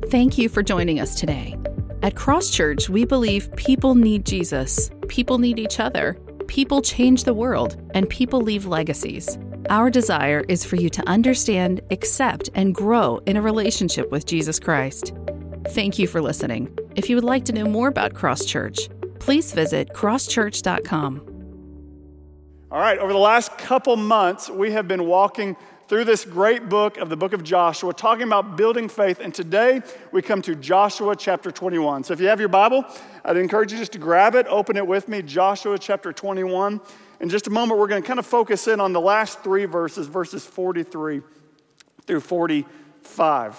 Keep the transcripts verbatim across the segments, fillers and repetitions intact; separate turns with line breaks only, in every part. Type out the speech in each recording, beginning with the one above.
Thank you for joining us today. At Cross Church, we believe people need Jesus, people need each other, people change the world, and people leave legacies. Our desire is for you to understand, accept, and grow in a relationship with Jesus Christ. Thank you for listening. If you would like to know more about Cross Church, please visit cross church dot com.
All right, over the last couple months, we have been walking through this great book of the book of Joshua, talking about building faith, and today we come to Joshua chapter twenty-one. So if you have your Bible, I'd encourage you just to grab it, open it with me, Joshua chapter twenty-one. In just a moment, we're going to kind of focus in on the last three verses, verses forty-three through forty-five.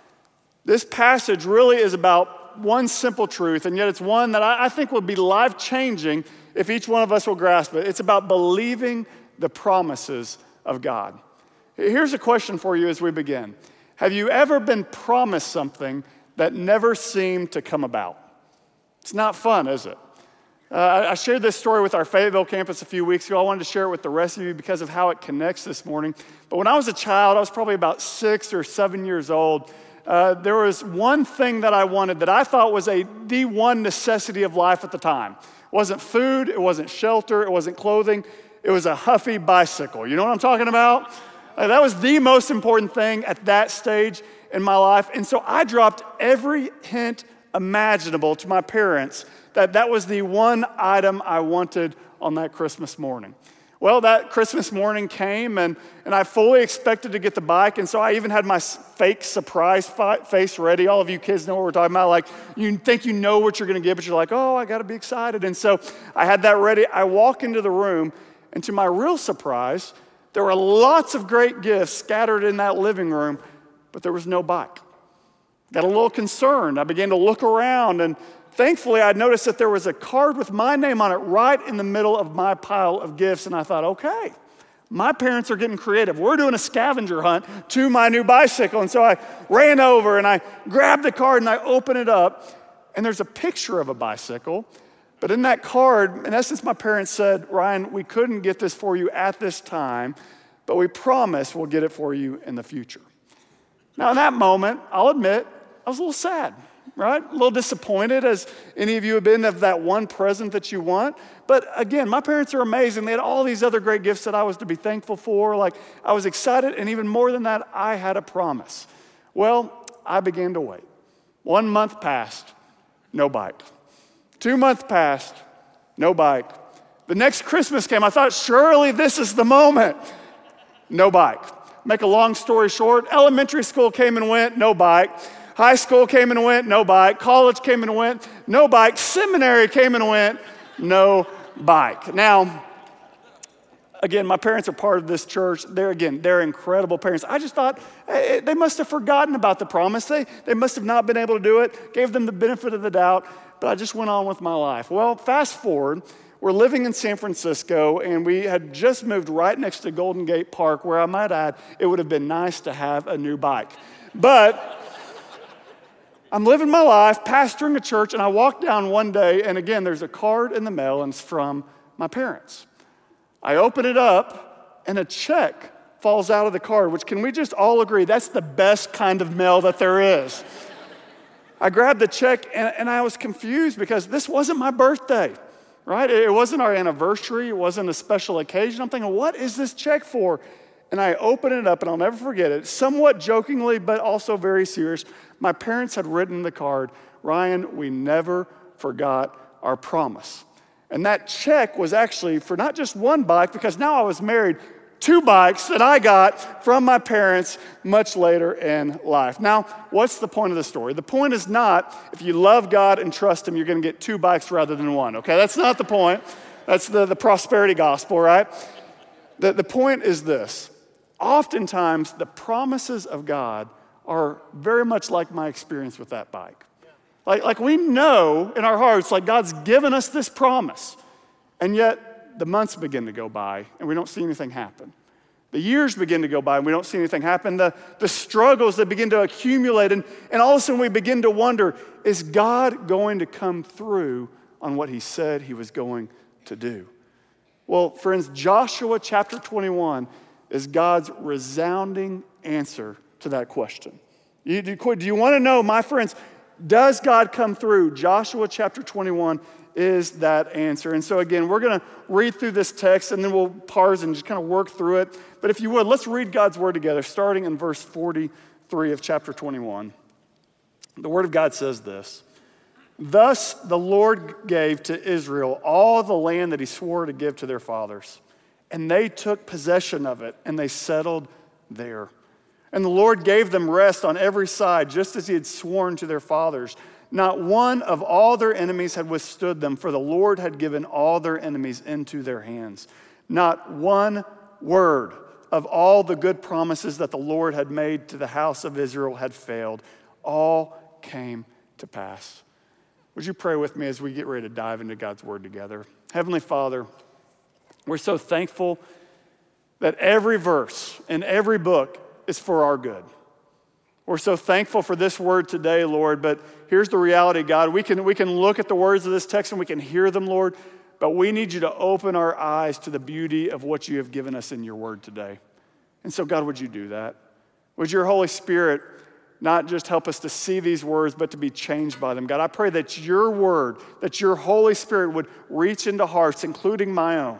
This passage really is about one simple truth, and yet it's one that I think will be life-changing if each one of us will grasp it. It's about believing the promises of God. Here's a question for you as we begin. Have you ever been promised something that never seemed to come about? It's not fun, is it? Uh, I shared this story with our Fayetteville campus a few weeks ago. I wanted to share it with the rest of you because of how it connects this morning. But when I was a child, I was probably about six or seven years old. Uh, there was one thing that I wanted that I thought was a the one necessity of life at the time. It wasn't food, it wasn't shelter, it wasn't clothing. It was a Huffy bicycle. You know what I'm talking about? Uh, that was the most important thing at that stage in my life. And so I dropped every hint imaginable to my parents that that was the one item I wanted on that Christmas morning. Well, that Christmas morning came, and, and I fully expected to get the bike, and so I even had my fake surprise fi- face ready. All of you kids know what we're talking about. Like, you think you know what you're going to get, but you're like, oh, I got to be excited. And so I had that ready. I walk into the room, and to my real surprise, there were lots of great gifts scattered in that living room, but there was no bike. Got a little concerned. I began to look around, and thankfully, I noticed that there was a card with my name on it right in the middle of my pile of gifts, and I thought, okay, my parents are getting creative. We're doing a scavenger hunt to my new bicycle, and so I ran over, and I grabbed the card, and I opened it up, and there's a picture of a bicycle, but in that card, in essence, my parents said, Ryan, we couldn't get this for you at this time, but we promise we'll get it for you in the future. Now, in that moment, I'll admit, I was a little sad. Right? A little disappointed, as any of you have been, of that one present that you want. But again, my parents are amazing. They had all these other great gifts that I was to be thankful for. Like, I was excited, and even more than that, I had a promise. Well, I began to wait. One month passed, no bike. Two months passed, no bike. The next Christmas came. I thought, surely this is the moment. No bike. Make a long story short, elementary school came and went, no bike. High school came and went, no bike. College came and went, no bike. Seminary came and went, no bike. Now, again, my parents are part of this church. They're, again, they're incredible parents. I just thought hey, they must have forgotten about the promise. They, they must have not been able to do it. Gave them the benefit of the doubt, but I just went on with my life. Well, fast forward. We're living in San Francisco, and we had just moved right next to Golden Gate Park, where I might add, it would have been nice to have a new bike. But I'm living my life, pastoring a church, and I walk down one day, and again, there's a card in the mail, and it's from my parents. I open it up, and a check falls out of the card, which, can we just all agree, that's the best kind of mail that there is. I grabbed the check, and, and I was confused because this wasn't my birthday, right? It wasn't our anniversary. It wasn't a special occasion. I'm thinking, what is this check for? And I open it up, and I'll never forget it, somewhat jokingly, but also very serious. My parents had written in the card, Ryan, we never forgot our promise. And that check was actually for not just one bike, because now I was married, two bikes that I got from my parents much later in life. Now, what's the point of the story? The point is not, if you love God and trust Him, you're going to get two bikes rather than one, okay? That's not the point. That's the, the prosperity gospel, right? The, the point is this. Oftentimes, the promises of God are very much like my experience with that bike. Like, like we know in our hearts, like God's given us this promise, and yet the months begin to go by, and we don't see anything happen. The years begin to go by, and we don't see anything happen. The, the struggles that begin to accumulate, and, and all of a sudden we begin to wonder, is God going to come through on what He said He was going to do? Well, friends, Joshua chapter twenty-one is God's resounding answer to that question. You, do, do you want to know, my friends, does God come through? Joshua chapter twenty-one is that answer. And so again, we're going to read through this text and then we'll parse and just kind of work through it. But if you would, let's read God's word together, starting in verse forty-three of chapter twenty-one. The word of God says this: "Thus the Lord gave to Israel all the land that he swore to give to their fathers, and they took possession of it, and they settled there. And the Lord gave them rest on every side, just as he had sworn to their fathers. Not one of all their enemies had withstood them, for the Lord had given all their enemies into their hands. Not one word of all the good promises that the Lord had made to the house of Israel had failed. All came to pass." Would you pray with me as we get ready to dive into God's word together? Heavenly Father, we're so thankful that every verse in every book is for our good. We're so thankful for this word today, Lord, but here's the reality, God. We can, we can look at the words of this text and we can hear them, Lord, but we need you to open our eyes to the beauty of what you have given us in your word today. And so, God, would you do that? Would your Holy Spirit not just help us to see these words, but to be changed by them? God, I pray that your word, that your Holy Spirit would reach into hearts, including my own.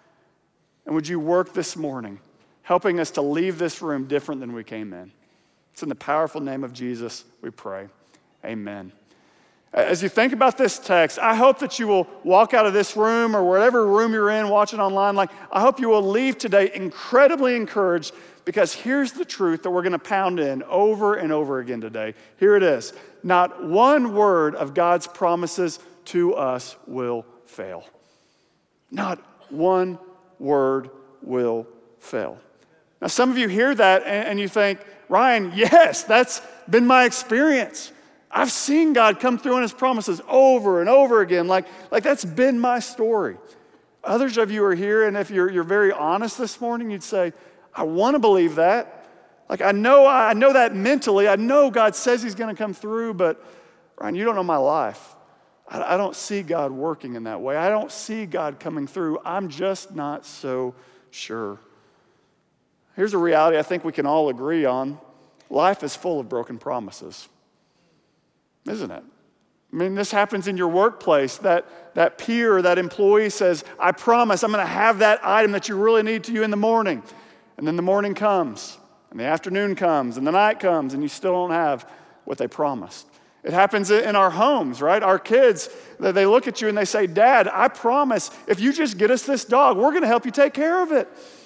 And would you work this morning, helping us to leave this room different than we came in? It's in the powerful name of Jesus we pray. Amen. As you think about this text, I hope that you will walk out of this room or whatever room you're in watching online, like I hope you will leave today incredibly encouraged, because here's the truth that we're going to pound in over and over again today. Here it is. Not one word of God's promises to us will fail. Not one word will fail. Now, some of you hear that and you think, Ryan, yes, that's been my experience. I've seen God come through on his promises over and over again. Like, like that's been my story. Others of you are here, and if you're, you're very honest this morning, you'd say, I want to believe that. Like I know, I know that mentally. I know God says he's going to come through, but Ryan, you don't know my life. I, I don't see God working in that way. I don't see God coming through. I'm just not so sure. Here's a reality I think we can all agree on. Life is full of broken promises, isn't it? I mean, this happens in your workplace. That, that peer or that employee says, I promise I'm going to have that item that you really need to you in the morning. And then the morning comes, and the afternoon comes, and the night comes, and you still don't have what they promised. It happens in our homes, right? Our kids, they look at you and they say, Dad, I promise if you just get us this dog, we're going to help you take care of it.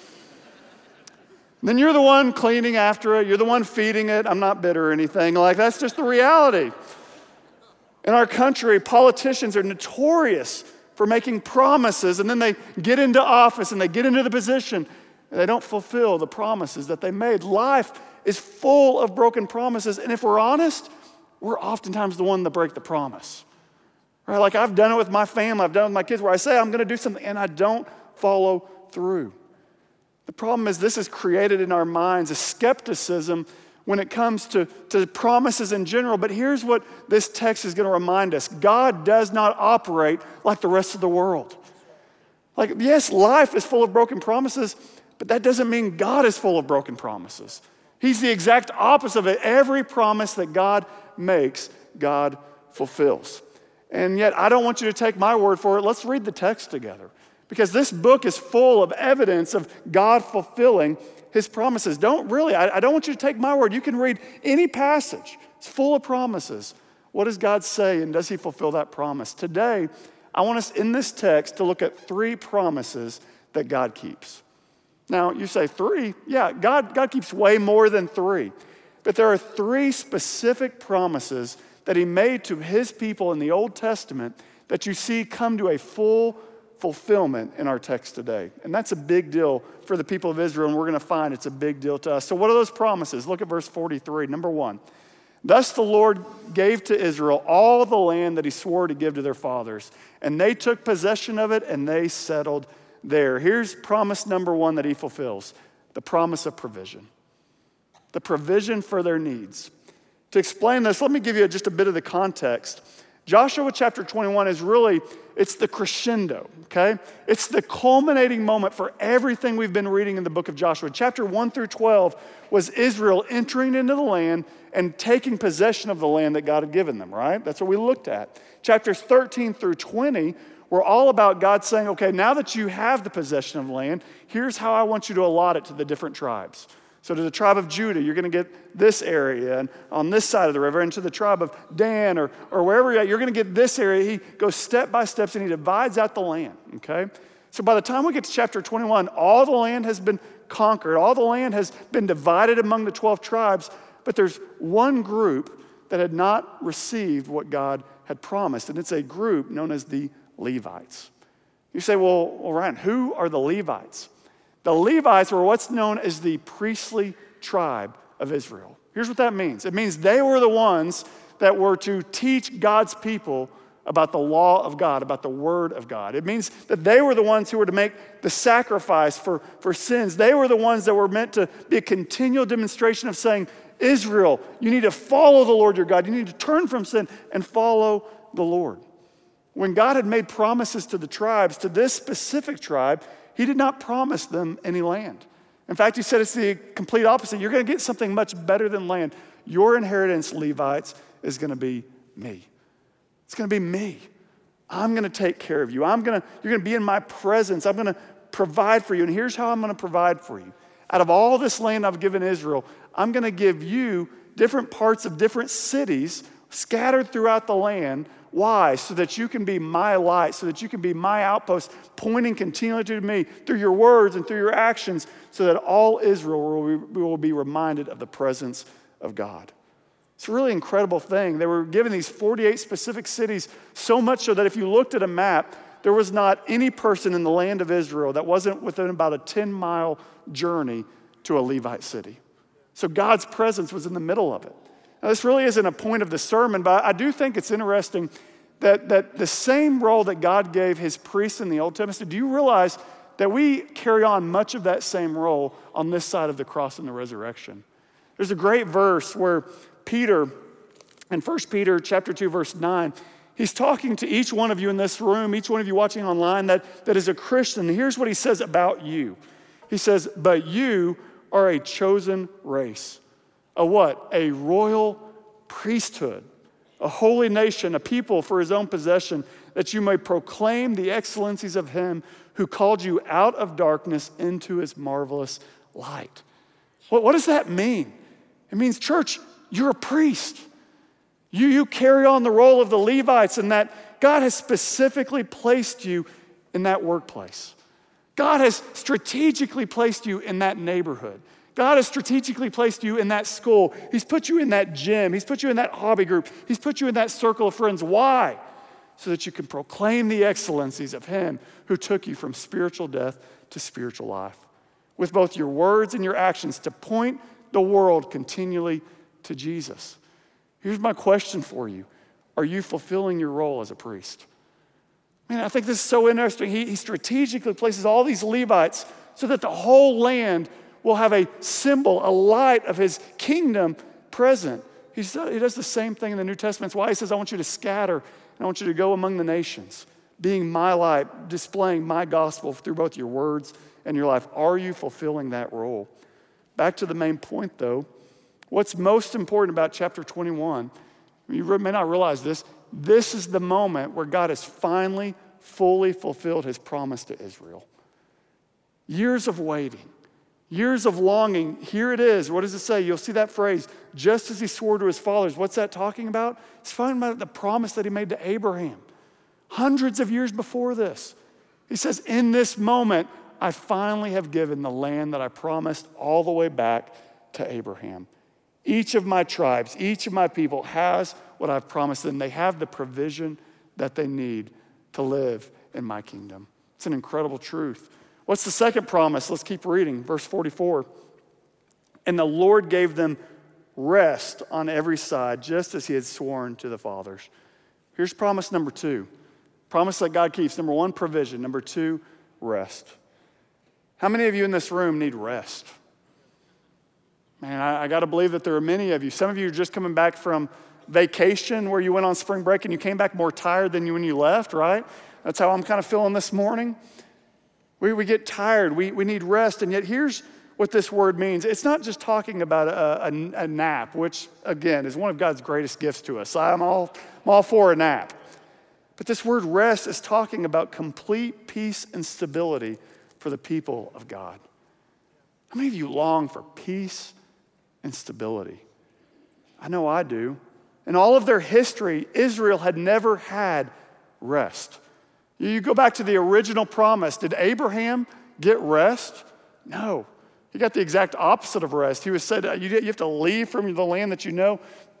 And then you're the one cleaning after it. You're the one feeding it. I'm not bitter or anything. Like, that's just the reality. In our country, politicians are notorious for making promises, and then they get into office and they get into the position and they don't fulfill the promises that they made. Life is full of broken promises, and if we're honest, we're oftentimes the one that break the promise. Right? Like I've done it with my family, I've done it with my kids, where I say I'm going to do something and I don't follow through. The problem is this has created in our minds a skepticism when it comes to, to promises in general. But here's what this text is going to remind us. God does not operate like the rest of the world. Like, yes, life is full of broken promises, but that doesn't mean God is full of broken promises. He's the exact opposite of it. Every promise that God makes, God fulfills. And yet, I don't want you to take my word for it. Let's read the text together, because this book is full of evidence of God fulfilling his promises. Don't really, I, I don't want you to take my word. You can read any passage. It's full of promises. What does God say, and does he fulfill that promise? Today, I want us in this text to look at three promises that God keeps. Now, you say three? Yeah, God, God keeps way more than three. But there are three specific promises that he made to his people in the Old Testament that you see come to a full fulfillment in our text today. And that's a big deal for the people of Israel, and we're going to find it's a big deal to us. So what are those promises? Look at verse forty-three. Number one, thus the Lord gave to Israel all the land that he swore to give to their fathers, and they took possession of it, and they settled there. Here's promise number one that he fulfills, the promise of provision. The provision for their needs. To explain this, let me give you just a bit of the context. Joshua chapter twenty-one is really, it's the crescendo, okay? It's the culminating moment for everything we've been reading in the book of Joshua. Chapter one through twelve was Israel entering into the land and taking possession of the land that God had given them, right? That's what we looked at. Chapters thirteen through twenty were all about God saying, okay, now that you have the possession of land, here's how I want you to allot it to the different tribes. So to the tribe of Judah, you're going to get this area, and on this side of the river, and to the tribe of Dan or, or wherever you're at, you're going to get this area. He goes step by steps, and he divides out the land, okay? So by the time we get to chapter twenty-one, all the land has been conquered. All the land has been divided among the twelve tribes, but there's one group that had not received what God had promised, and it's a group known as the Levites. You say, well, well Ryan, who are the Levites? The Levites were what's known as the priestly tribe of Israel. Here's what that means. It means they were the ones that were to teach God's people about the law of God, about the word of God. It means that they were the ones who were to make the sacrifice for, for sins. They were the ones that were meant to be a continual demonstration of saying, Israel, you need to follow the Lord your God. You need to turn from sin and follow the Lord. When God had made promises to the tribes, to this specific tribe, he did not promise them any land. In fact, he said it's the complete opposite. You're going to get something much better than land. Your inheritance, Levites, is going to be me. It's going to be me. I'm going to take care of you. I'm going to, you're going to be in my presence. I'm going to provide for you. And here's how I'm going to provide for you. Out of all this land I've given Israel, I'm going to give you different parts of different cities scattered throughout the land. Why? So that you can be my light, so that you can be my outpost, pointing continually to me through your words and through your actions, so that all Israel will be, will be reminded of the presence of God. It's a really incredible thing. They were given these forty-eight specific cities, so much so that if you looked at a map, there was not any person in the land of Israel that wasn't within about a ten-mile journey to a Levite city. So God's presence was in the middle of it. Now, this really isn't a point of the sermon, but I do think it's interesting that, that the same role that God gave his priests in the Old Testament, do you realize that we carry on much of that same role on this side of the cross and the resurrection? There's a great verse where Peter, in First Peter chapter two, verse nine, he's talking to each one of you in this room, each one of you watching online that, that is a Christian. And here's what he says about you. He says, but you are a chosen race. A what? A royal priesthood, a holy nation, a people for his own possession, that you may proclaim the excellencies of him who called you out of darkness into his marvelous light. What, what does that mean? It means, church, you're a priest. You, you carry on the role of the Levites, and that God has specifically placed you in that workplace. God has strategically placed you in that neighborhood. God has strategically placed you in that school. He's put you in that gym. He's put you in that hobby group. He's put you in that circle of friends. Why? So that you can proclaim the excellencies of him who took you from spiritual death to spiritual life. With both your words and your actions to point the world continually to Jesus. Here's my question for you. Are you fulfilling your role as a priest? Man, I think this is so interesting. He, he strategically places all these Levites so that the whole land will have a symbol, a light of his kingdom present. He's, he does the same thing in the New Testament. That's why he says, I want you to scatter, and I want you to go among the nations, being my light, displaying my gospel through both your words and your life. Are you fulfilling that role? Back to the main point, though. What's most important about chapter twenty-one, you may not realize this, this is the moment where God has finally fully fulfilled his promise to Israel. Years of waiting. Years of longing, here it is. What does it say? You'll see that phrase, just as he swore to his fathers. What's that talking about? It's talking about the promise that he made to Abraham. Hundreds of years before this. He says, in this moment, I finally have given the land that I promised all the way back to Abraham. Each of my tribes, each of my people has what I've promised them. They have the provision that they need to live in my kingdom. It's an incredible truth. What's the second promise? Let's keep reading. Verse forty-four. And the Lord gave them rest on every side, just as he had sworn to the fathers. Here's promise number two. Promise that God keeps. Number one, provision. Number two, rest. How many of you in this room need rest? Man, I, I got to believe that there are many of you. Some of you are just coming back from vacation where you went on spring break and you came back more tired than you when you left, right? That's how I'm kind of feeling this morning. We, we get tired, we, we need rest, and yet here's what this word means. It's not just talking about a, a, a nap, which again is one of God's greatest gifts to us. I'm all, I'm all for a nap. But this word rest is talking about complete peace and stability for the people of God. How many of you long for peace and stability? I know I do. In all of their history, Israel had never had rest. You go back to the original promise. Did Abraham get rest? No. He got the exact opposite of rest. He was said, you have to leave from the land that you know,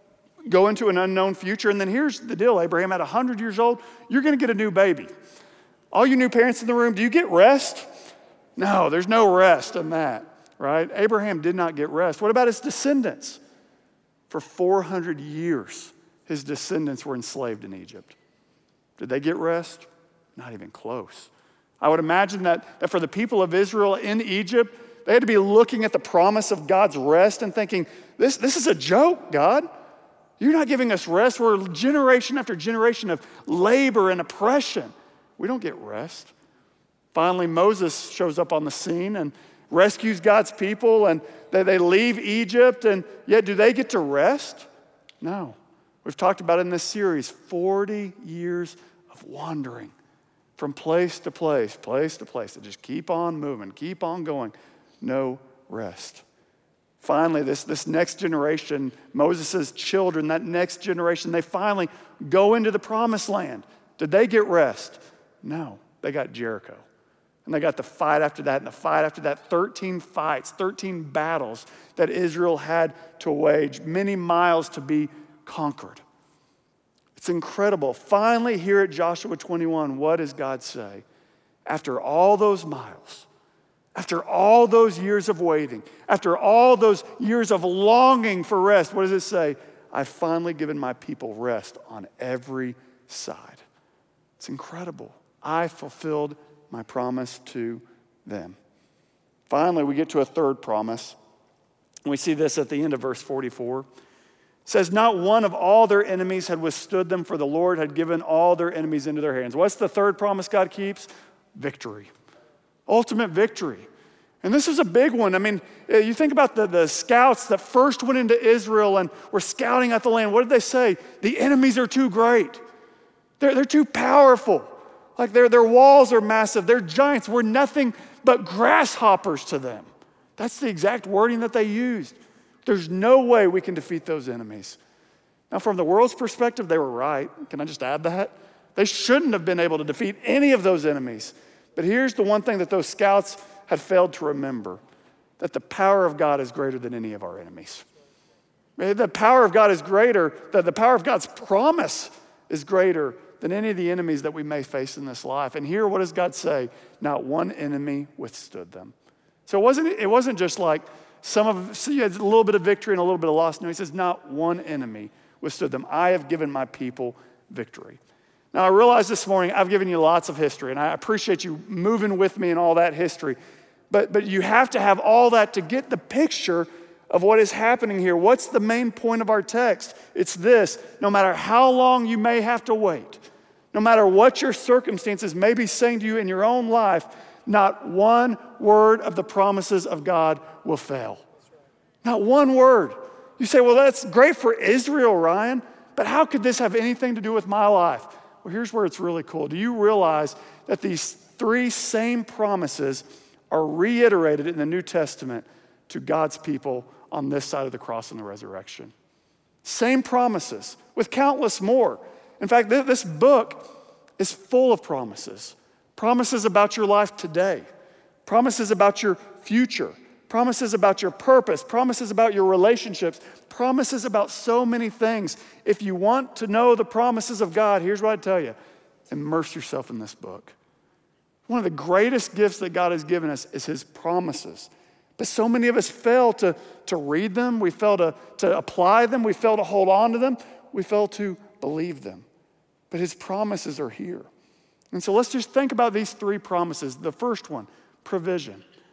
go into an unknown future. And then here's the deal, Abraham, at one hundred years old, you're going to get a new baby. All you new parents in the room, do you get rest? No, there's no rest in that, right? Abraham did not get rest. What about his descendants? For four hundred years, his descendants were enslaved in Egypt. Did they get rest? Not even close. I would imagine that, that for the people of Israel in Egypt, they had to be looking at the promise of God's rest and thinking, this, this is a joke, God. You're not giving us rest. We're generation after generation of labor and oppression. We don't get rest. Finally, Moses shows up on the scene and rescues God's people, and they, they leave Egypt, and yet do they get to rest? No. We've talked about in this series, forty years of wandering from place to place, place to place. They just keep on moving, keep on going. No rest. Finally, this, this next generation, Moses' children, that next generation, they finally go into the promised land. Did they get rest? No, they got Jericho. And they got the fight after that, and the fight after that, thirteen fights, thirteen battles that Israel had to wage, many miles to be conquered. It's incredible. Finally, here at Joshua twenty-one, what does God say? After all those miles, after all those years of waiting, after all those years of longing for rest, what does it say? I've finally given my people rest on every side. It's incredible. I fulfilled my promise to them. Finally, we get to a third promise. We see this at the end of verse forty-four. It says, not one of all their enemies had withstood them, for the Lord had given all their enemies into their hands. What's the third promise God keeps? Victory. Ultimate victory. And this is a big one. I mean, you think about the, the scouts that first went into Israel and were scouting out the land. What did they say? The enemies are too great. They're, they're too powerful. Like their, their walls are massive. They're giants. We're nothing but grasshoppers to them. That's the exact wording that they used. There's no way we can defeat those enemies. Now, from the world's perspective, they were right. Can I just add that? They shouldn't have been able to defeat any of those enemies. But here's the one thing that those scouts had failed to remember, that the power of God is greater than any of our enemies. The power of God is greater, that the power of God's promise is greater than any of the enemies that we may face in this life. And here, what does God say? Not one enemy withstood them. So it wasn't, it wasn't just like some of, so you had a little bit of victory and a little bit of loss. No, he says, not one enemy withstood them. I have given my people victory. Now, I realize this morning I've given you lots of history, and I appreciate you moving with me in all that history. But, but you have to have all that to get the picture of what is happening here. What's the main point of our text? It's this: no matter how long you may have to wait, no matter what your circumstances may be saying to you in your own life, not one word of the promises of God will fail. Not one word. You say, well, that's great for Israel, Ryan, but how could this have anything to do with my life? Well, here's where it's really cool. Do you realize that these three same promises are reiterated in the New Testament to God's people on this side of the cross and the resurrection? Same promises with countless more. In fact, this book is full of promises. Promises about your life today. Promises about your future. Promises about your purpose. Promises about your relationships. Promises about so many things. If you want to know the promises of God, here's what I tell you. Immerse yourself in this book. One of the greatest gifts that God has given us is his promises. But so many of us fail to, to read them. We fail to, to apply them. We fail to hold on to them. We fail to believe them. But his promises are here. And so let's just think about these three promises. The first one, provision.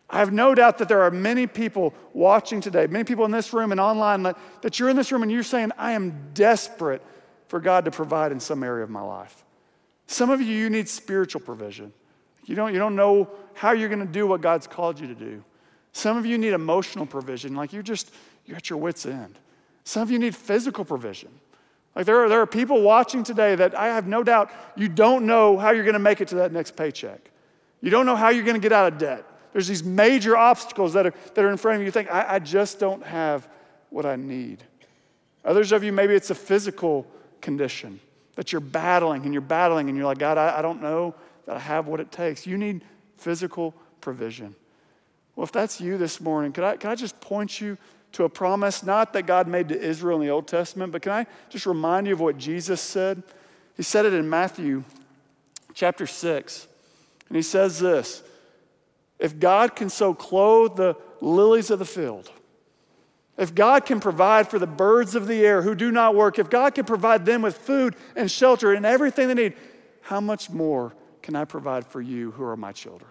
I have no doubt that there are many people watching today, many people in this room and online, that, that you're in this room and you're saying, I am desperate for God to provide in some area of my life. Some of you, you need spiritual provision. You don't, you don't know how you're going to do what God's called you to do. Some of you need emotional provision, like you're just, you're at your wit's end. Some of you need physical provision. Like there are, there are people watching today that I have no doubt you don't know how you're going to make it to that next paycheck. You don't know how you're going to get out of debt. There's these major obstacles that are, that are in front of you. You think, I, I just don't have what I need. Others of you, maybe it's a physical condition that you're battling and you're battling and you're like, God, I, I don't know that I have what it takes. You need physical provision. Well, if that's you this morning, could I, can I just point you to a promise, not that God made to Israel in the Old Testament, but can I just remind you of what Jesus said? He said it in Matthew chapter six, and he says this, if God can so clothe the lilies of the field, if God can provide for the birds of the air who do not work, if God can provide them with food and shelter and everything they need, how much more can I provide for you who are my children?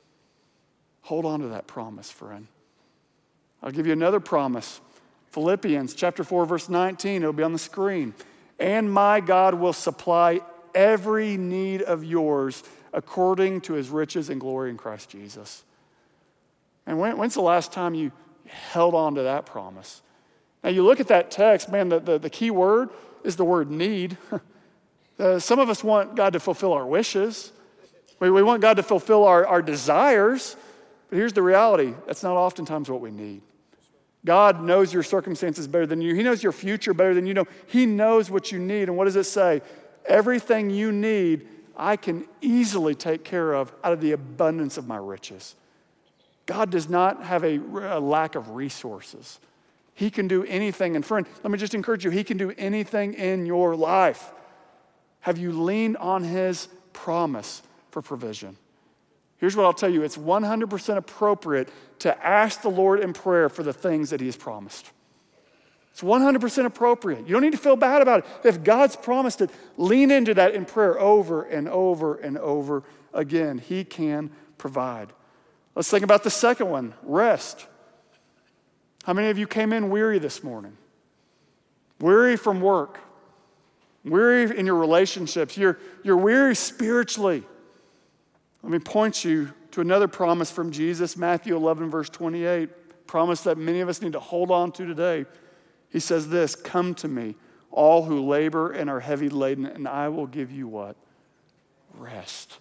Hold on to that promise, friend. I'll give you another promise. Philippians chapter four, verse nineteen, it'll be on the screen. And my God will supply every need of yours according to his riches and glory in Christ Jesus. And when, when's the last time you held on to that promise? Now you look at that text, man, the, the, the key word is the word need. uh, some of us want God to fulfill our wishes. We, we want God to fulfill our, our desires. But here's the reality, that's not oftentimes what we need. God knows your circumstances better than you. He knows your future better than you know. He knows what you need. And what does it say? Everything you need, I can easily take care of out of the abundance of my riches. God does not have a, a lack of resources. He can do anything. And friend, let me just encourage you, he can do anything in your life. Have you leaned on his promise for provision? Here's what I'll tell you. It's one hundred percent appropriate to ask the Lord in prayer for the things that he has promised. It's one hundred percent appropriate. You don't need to feel bad about it. If God's promised it, lean into that in prayer over and over and over again. He can provide. Let's think about the second one, rest. How many of you came in weary this morning? Weary from work. Weary in your relationships. You're, you're weary spiritually. Let me point you to another promise from Jesus, Matthew eleven, verse twenty-eight. Promise that many of us need to hold on to today. He says this, come to me, all who labor and are heavy laden, and I will give you what? Rest.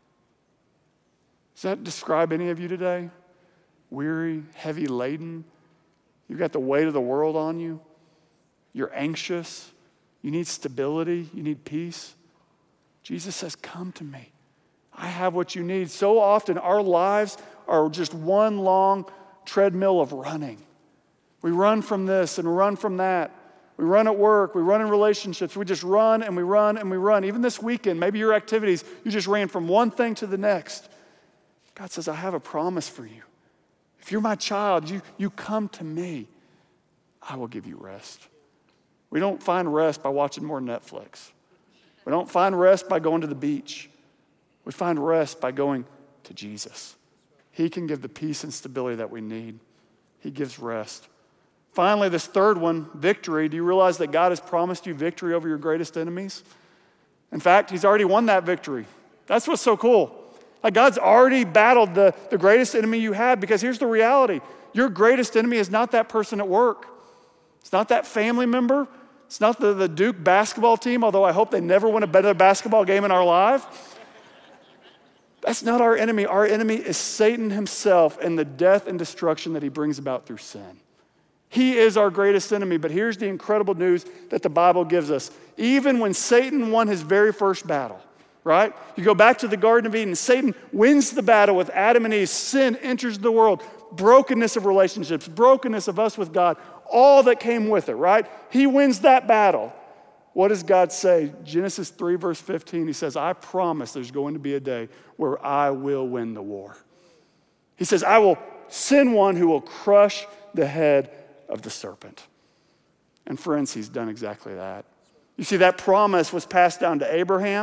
Does that describe any of you today? Weary, heavy laden. You've got the weight of the world on you. You're anxious. You need stability. You need peace. Jesus says, come to me. I have what you need. So often our lives are just one long treadmill of running. We run from this and run from that. We run at work. We run in relationships. We just run and we run and we run. Even this weekend, maybe your activities, you just ran from one thing to the next. God says, I have a promise for you. If you're my child, you, you come to me. I will give you rest. We don't find rest by watching more Netflix. We don't find rest by going to the beach. We find rest by going to Jesus. He can give the peace and stability that we need. He gives rest. Finally, this third one, victory. Do you realize that God has promised you victory over your greatest enemies? In fact, he's already won that victory. That's what's so cool. Like God's already battled the, the greatest enemy you have, because here's the reality. Your greatest enemy is not that person at work. It's not that family member. It's not the, the Duke basketball team, although I hope they never win a better basketball game in our life. That's not our enemy. Our enemy is Satan himself and the death and destruction that he brings about through sin. He is our greatest enemy, but here's the incredible news that the Bible gives us. Even when Satan won his very first battle, right? You go back to the Garden of Eden, Satan wins the battle with Adam and Eve. Sin enters the world, brokenness of relationships, brokenness of us with God, all that came with it, right? He wins that battle. What does God say? Genesis three, verse fifteen, he says, I promise there's going to be a day where I will win the war. He says, I will send one who will crush the head of the serpent. And friends, he's done exactly that. You see, that promise was passed down to Abraham,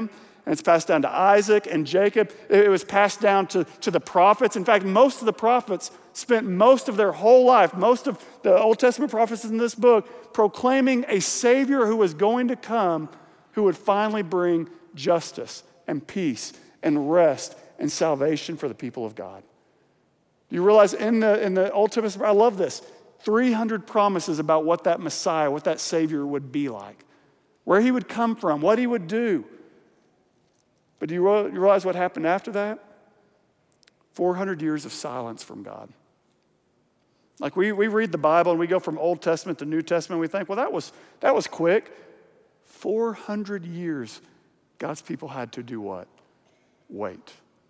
and it's passed down to Isaac and Jacob. It was passed down to, to the prophets. In fact, most of the prophets spent most of their whole life, most of the Old Testament prophets in this book, proclaiming a Savior who was going to come, who would finally bring justice and peace and rest and salvation for the people of God. Do you realize in the, in the Old Testament, I love this, three hundred promises about what that Messiah, what that Savior would be like, where he would come from, what he would do. But do you realize what happened after that? four hundred years of silence from God. Like we, we read the Bible and we go from Old Testament to New Testament, and we think, well, that was, that was quick. four hundred years, God's people had to do what? Wait.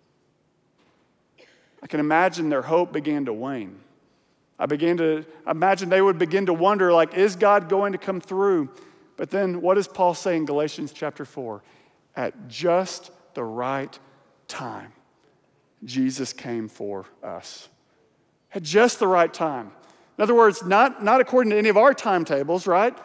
I can imagine their hope began to wane. I began to imagine they would begin to wonder, like, is God going to come through? But then what does Paul say in Galatians chapter four? At just the right time, Jesus came for us. At just the right time. In other words, not, not according to any of our timetables, right?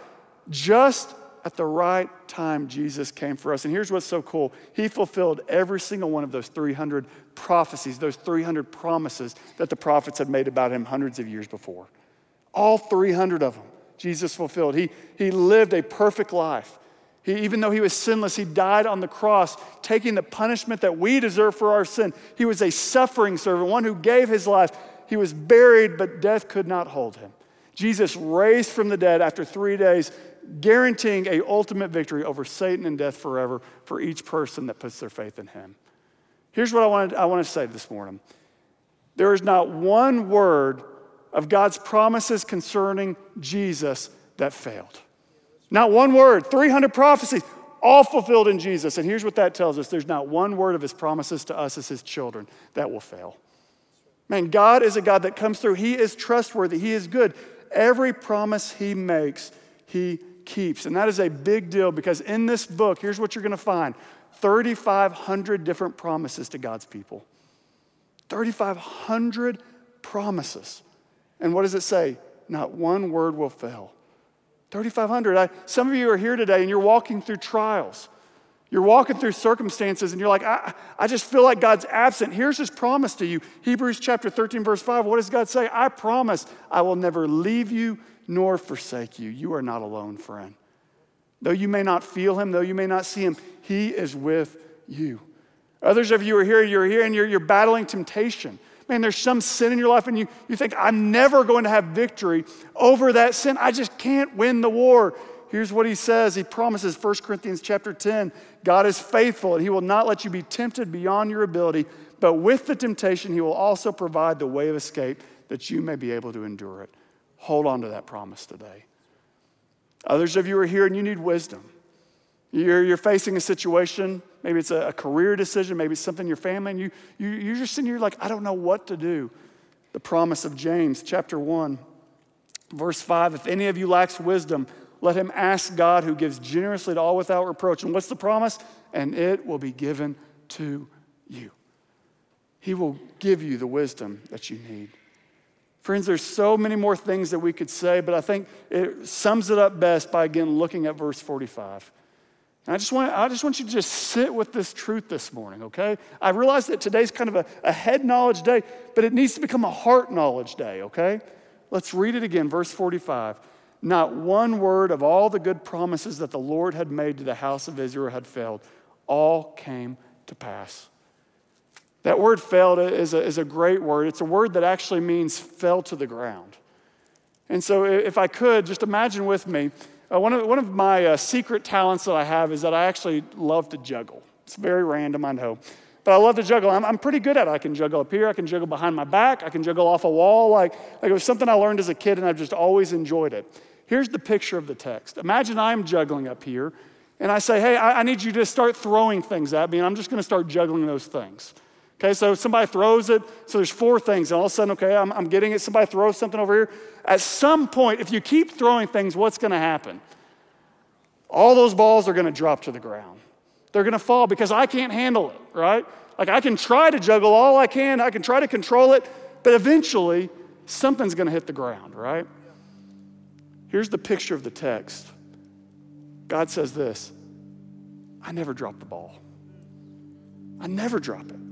Just at the right time, Jesus came for us. And here's what's so cool. He fulfilled every single one of those three hundred prophecies, those three hundred promises that the prophets had made about him hundreds of years before. All three hundred of them, Jesus fulfilled. He, he lived a perfect life. He, even though he was sinless, he died on the cross, taking the punishment that we deserve for our sin. He was a suffering servant, one who gave his life. He was buried, but death could not hold him. Jesus raised from the dead after three days, guaranteeing an ultimate victory over Satan and death forever for each person that puts their faith in him. Here's what I want to, I want to say this morning. There is not one word of God's promises concerning Jesus that failed. Not one word. three hundred prophecies, all fulfilled in Jesus. And here's what that tells us. There's not one word of his promises to us as his children that will fail. Man, God is a God that comes through. He is trustworthy. He is good. Every promise he makes, he keeps. And that is a big deal because in this book, here's what you're going to find. thirty-five hundred different promises to God's people. thirty-five hundred promises. And what does it say? Not one word will fail. thirty-five hundred. I, some of you are here today and you're walking through trials. You're walking through circumstances and you're like, I, I just feel like God's absent. Here's his promise to you. Hebrews chapter thirteen, verse five. What does God say? I promise I will never leave you nor forsake you. You are not alone, friend. Though you may not feel him, though you may not see him, he is with you. Others of you are here, you're here and you're, you're battling temptation. Man, there's some sin in your life and you, you think, I'm never going to have victory over that sin. I just can't win the war. Here's what he says. He promises, First Corinthians chapter ten, God is faithful and he will not let you be tempted beyond your ability, but with the temptation, he will also provide the way of escape that you may be able to endure it. Hold on to that promise today. Others of you are here and you need wisdom. You're, you're facing a situation, maybe it's a, a career decision, maybe it's something in your family, and you, you, you're just sitting here like, I don't know what to do. The promise of James chapter one, verse five, if any of you lacks wisdom, let him ask God who gives generously to all without reproach. And what's the promise? And it will be given to you. He will give you the wisdom that you need. Friends, there's so many more things that we could say, but I think it sums it up best by, again, looking at verse forty-five. And I just want, I just want you to just sit with this truth this morning, okay? I realize that today's kind of a, a head knowledge day, but it needs to become a heart knowledge day, okay? Let's read it again, verse forty-five. Not one word of all the good promises that the Lord had made to the house of Israel had failed. All came to pass. That word failed is a, is a great word. It's a word that actually means fell to the ground. And so if I could, just imagine with me, uh, one, of, one of my uh, secret talents that I have is that I actually love to juggle. It's very random, I know. But I love to juggle. I'm, I'm pretty good at it. I can juggle up here. I can juggle behind my back. I can juggle off a wall. Like, like it was something I learned as a kid, and I've just always enjoyed it. Here's the picture of the text. Imagine I'm juggling up here, and I say, hey, I, I need you to start throwing things at me, and I'm just going to start juggling those things. Okay, so somebody throws it, so there's four things, and all of a sudden, okay, I'm, I'm getting it. Somebody throws something over here. At some point, if you keep throwing things, what's going to happen? All those balls are going to drop to the ground. They're going to fall because I can't handle it, right? Like I can try to juggle all I can. I can try to control it, but eventually, something's going to hit the ground, right? Here's the picture of the text. God says this, I never dropped the ball. I never drop it.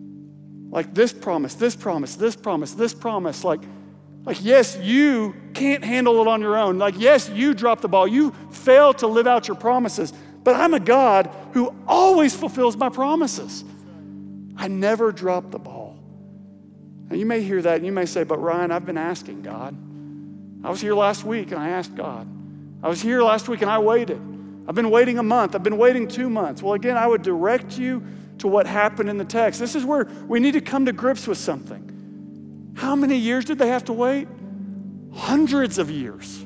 Like this promise, this promise, this promise, this promise. Like, like yes, you can't handle it on your own. Like, yes, you drop the ball. You fail to live out your promises. But I'm a God who always fulfills my promises. I never drop the ball. And you may hear that and you may say, but Ryan, I've been asking God. I was here last week and I asked God. I was here last week and I waited. I've been waiting a month. I've been waiting two months. Well, again, I would direct you to what happened in the text. This is where we need to come to grips with something. How many years did they have to wait? Hundreds of years.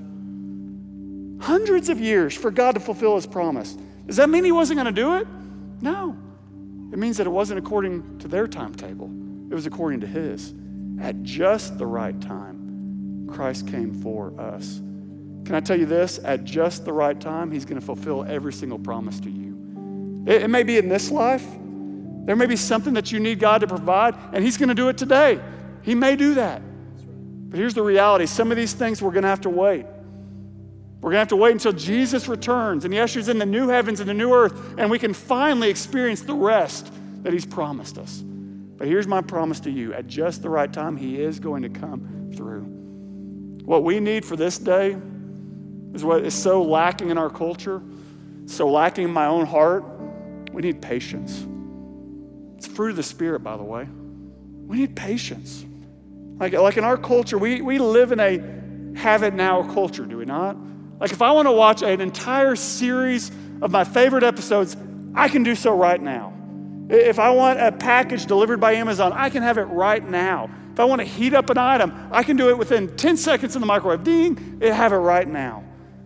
Hundreds of years for God to fulfill his promise. Does that mean he wasn't going to do it? No. It means that it wasn't according to their timetable. It was according to his. At just the right time, Christ came for us. Can I tell you this? At just the right time, he's going to fulfill every single promise to you. It, it may be in this life. There may be something that you need God to provide, and he's going to do it today. He may do that. But here's the reality. Some of these things we're going to have to wait. We're going to have to wait until Jesus returns and he ushers in the new heavens and the new earth, and we can finally experience the rest that he's promised us. But here's my promise to you. At just the right time, he is going to come through. What we need for this day is what is so lacking in our culture, so lacking in my own heart. We need patience. It's fruit of the Spirit, by the way. We need patience. Like, like in our culture, we, we live in a have it now culture, do we not? Like if I want to watch an entire series of my favorite episodes, I can do so right now. If I want a package delivered by Amazon, I can have it right now. If I want to heat up an item, I can do it within ten seconds in the microwave. Ding, I have it right now.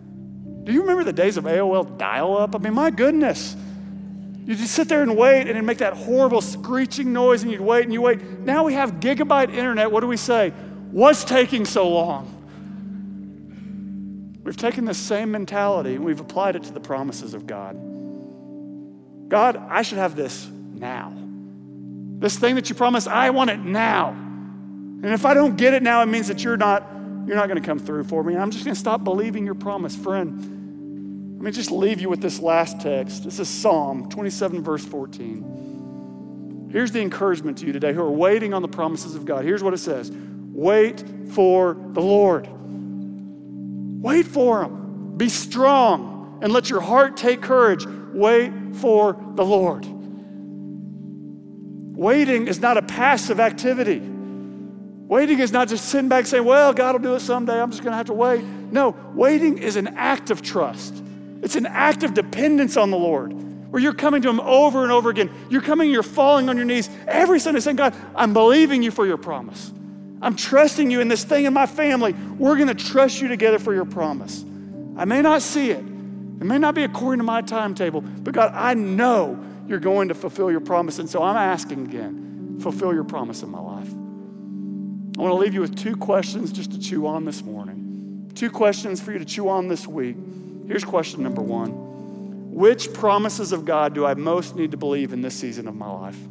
Do you remember the days of A O L dial-up? I mean, my goodness. You just sit there and wait, and it'd make that horrible screeching noise, and you'd wait and you wait. Now we have gigabyte internet. What do we say? What's taking so long? We've taken the same mentality and we've applied it to the promises of God. God, I should have this now. This thing that you promised, I want it now. And if I don't get it now, it means that you're not, you're not going to come through for me. I'm just going to stop believing your promise. Friend, let me just leave you with this last text. This is Psalm twenty-seven, verse fourteen. Here's the encouragement to you today who are waiting on the promises of God. Here's what it says. Wait for the Lord. Wait for him. Be strong and let your heart take courage. Wait for the Lord. Waiting is not a passive activity. Waiting is not just sitting back saying, well, God will do it someday. I'm just going to have to wait. No, waiting is an act of trust. It's an act of dependence on the Lord, where you're coming to him over and over again. You're coming, you're falling on your knees every Sunday saying, God, I'm believing you for your promise. I'm trusting you in this thing in my family. We're going to trust you together for your promise. I may not see it. It may not be according to my timetable, but God, I know you're going to fulfill your promise. And so I'm asking again, fulfill your promise in my life. I want to leave you with two questions just to chew on this morning. Two questions for you to chew on this week. Here's question number one. Which promises of God do I most need to believe in this season of my life?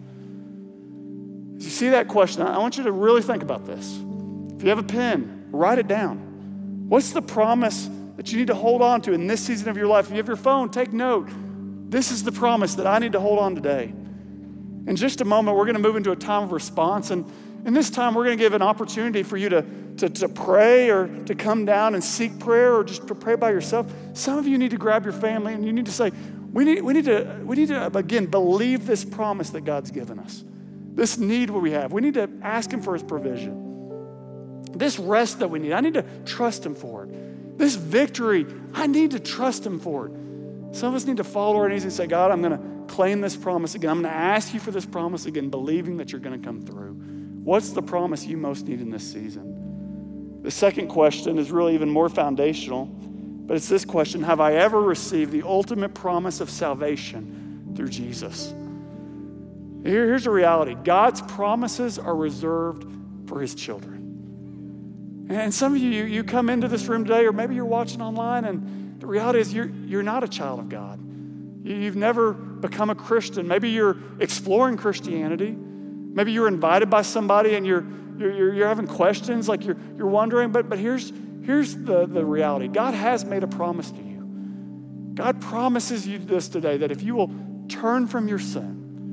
As you see that question, I want you to really think about this. If you have a pen, write it down. What's the promise that you need to hold on to in this season of your life? If you have your phone, take note. This is the promise that I need to hold on today. In just a moment, we're going to move into a time of response. And in this time, we're going to give an opportunity for you to, to, to pray or to come down and seek prayer or just to pray by yourself. Some of you need to grab your family and you need to say, we need, we need to, we need to again, believe this promise that God's given us. This need what we have. We need to ask him for his provision. This rest that we need, I need to trust him for it. This victory, I need to trust him for it. Some of us need to fall on our knees and say, God, I'm going to claim this promise again. I'm going to ask you for this promise again, believing that you're going to come through. What's the promise you most need in this season? The second question is really even more foundational, but it's this question: have I ever received the ultimate promise of salvation through Jesus? Here, here's the reality. God's promises are reserved for his children. And some of you, you, you come into this room today, or maybe you're watching online, and the reality is you're, you're not a child of God. You, you've never become a Christian. Maybe you're exploring Christianity. Maybe you're invited by somebody and you're, you're, you're having questions, like you're, you're wondering, but, but here's, here's the, the reality. God has made a promise to you. God promises you this today, that if you will turn from your sin, if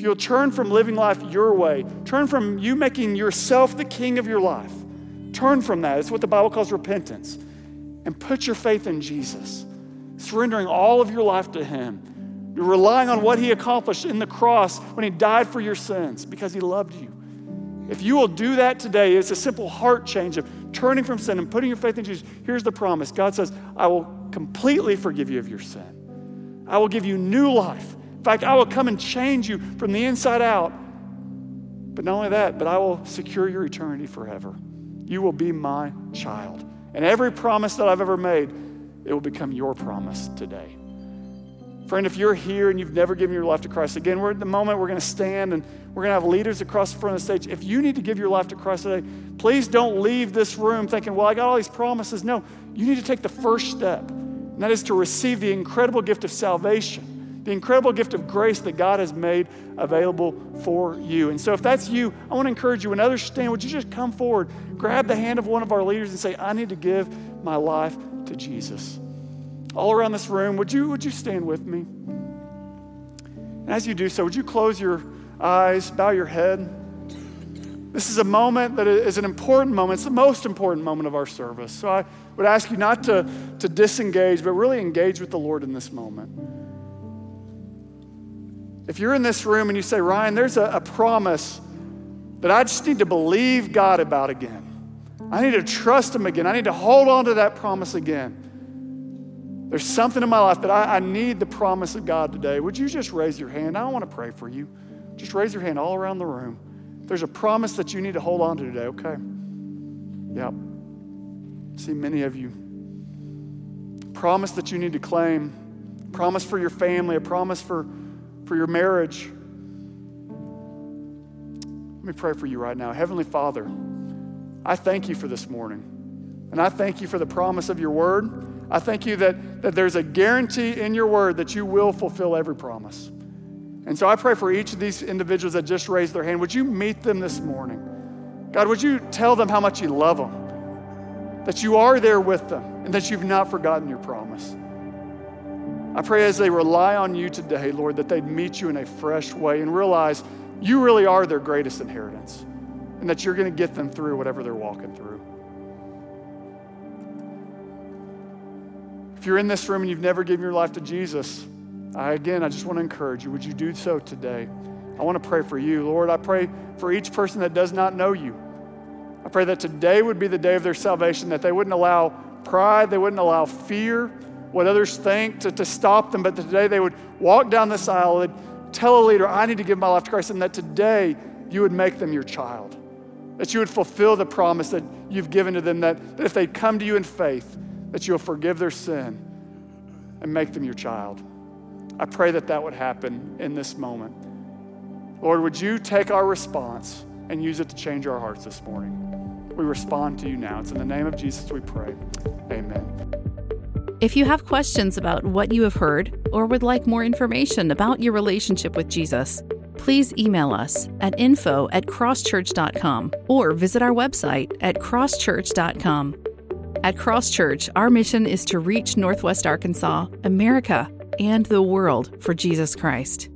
if you'll turn from living life your way, turn from you making yourself the king of your life, turn from that. It's what the Bible calls repentance. And put your faith in Jesus, surrendering all of your life to him. You're relying on what he accomplished in the cross when he died for your sins because he loved you. If you will do that today, it's a simple heart change of turning from sin and putting your faith in Jesus. Here's the promise. God says, I will completely forgive you of your sin. I will give you new life. In fact, I will come and change you from the inside out. But not only that, but I will secure your eternity forever. You will be my child. And every promise that I've ever made, it will become your promise today. Friend, if you're here and you've never given your life to Christ, again, we're at the moment we're going to stand and we're going to have leaders across the front of the stage. If you need to give your life to Christ today, please don't leave this room thinking, well, I got all these promises. No, you need to take the first step, and that is to receive the incredible gift of salvation, the incredible gift of grace that God has made available for you. And so if that's you, I want to encourage you, when others stand, would you just come forward, grab the hand of one of our leaders and say, I need to give my life to Jesus. All around this room, would you, would you stand with me? And as you do so, would you close your eyes, bow your head? This is a moment that is an important moment. It's the most important moment of our service. So I would ask you not to, to disengage, but really engage with the Lord in this moment. If you're in this room and you say, Ryan, there's a, a promise that I just need to believe God about again. I need to trust him again. I need to hold on to that promise again. There's something in my life that I, I need the promise of God today. Would you just raise your hand? I want to pray for you. Just raise your hand all around the room. If there's a promise that you need to hold on to today, okay? Yep. See many of you. Promise that you need to claim. Promise for your family, a promise for, for your marriage. Let me pray for you right now. Heavenly Father, I thank you for this morning. And I thank you for the promise of your word. I thank you that, that there's a guarantee in your word that you will fulfill every promise. And so I pray for each of these individuals that just raised their hand. Would you meet them this morning? God, would you tell them how much you love them, that you are there with them, and that you've not forgotten your promise. I pray as they rely on you today, Lord, that they'd meet you in a fresh way and realize you really are their greatest inheritance, and that you're going to get them through whatever they're walking through. If you're in this room and you've never given your life to Jesus, I, again, I just want to encourage you. Would you do so today? I want to pray for you. Lord, I pray for each person that does not know you. I pray that today would be the day of their salvation, that they wouldn't allow pride, they wouldn't allow fear, what others think to, to stop them, but that today they would walk down this aisle, they'd tell a leader, I need to give my life to Christ, and that today you would make them your child, that you would fulfill the promise that you've given to them, that, that if they come to you in faith, that you'll forgive their sin and make them your child. I pray that that would happen in this moment. Lord, would you take our response and use it to change our hearts this morning? We respond to you now. It's in the name of Jesus we pray. Amen.
If you have questions about what you have heard or would like more information about your relationship with Jesus, please email us at info at crosschurch dot com or visit our website at crosschurch dot com. At Cross Church, our mission is to reach Northwest Arkansas, America, and the world for Jesus Christ.